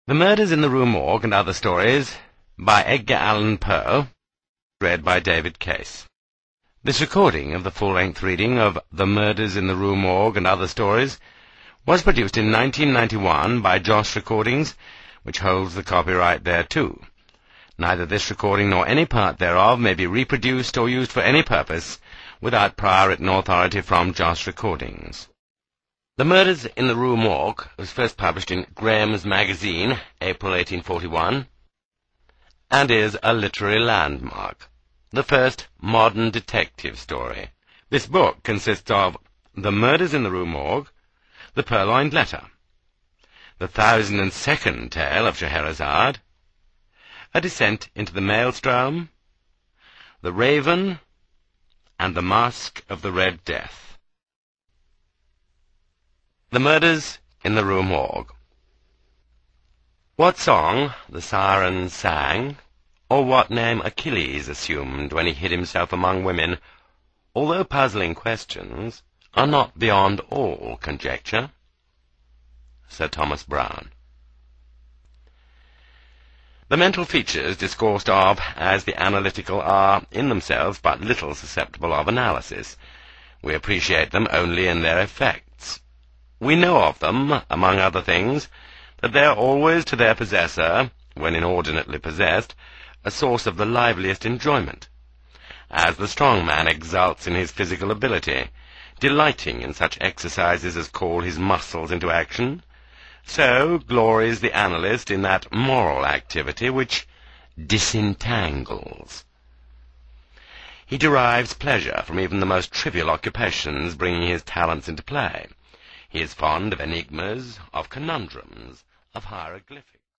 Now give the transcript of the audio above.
The Murders in the Rue Morgue and Other Stories by Edgar Allan Poe, read by David Case. This recording of the full-length reading of The Murders in the Rue Morgue and Other Stories was produced in 1991 by Josh Recordings, which holds the copyright thereto. Neither this recording nor any part thereof may be reproduced or used for any purpose without prior written authority from Josh Recordings. The Murders in the Rue Morgue was first published in Graham's Magazine, April 1841, and is a literary landmark, the first modern detective story. This book consists of The Murders in the Rue Morgue, The Purloined Letter, The 1002nd Tale of Scheherazade, A Descent into the Maelstrom, The Raven, and The Masque of the Red Death. The Murders in the Rue Morgue. What song the siren sang, or what name Achilles assumed when he hid himself among women, although puzzling questions, are not beyond all conjecture. Sir Thomas Browne. The mental features discoursed of as the analytical are in themselves but little susceptible of analysis. We appreciate them only in their effects. We know of them, among other things, that they are always to their possessor, when inordinately possessed, a source of the liveliest enjoyment. As the strong man exults in his physical ability, delighting in such exercises as call his muscles into action, so glories the analyst in that moral activity which disentangles. He derives pleasure from even the most trivial occupations bringing his talents into play. He is fond of enigmas, of conundrums, of hieroglyphics.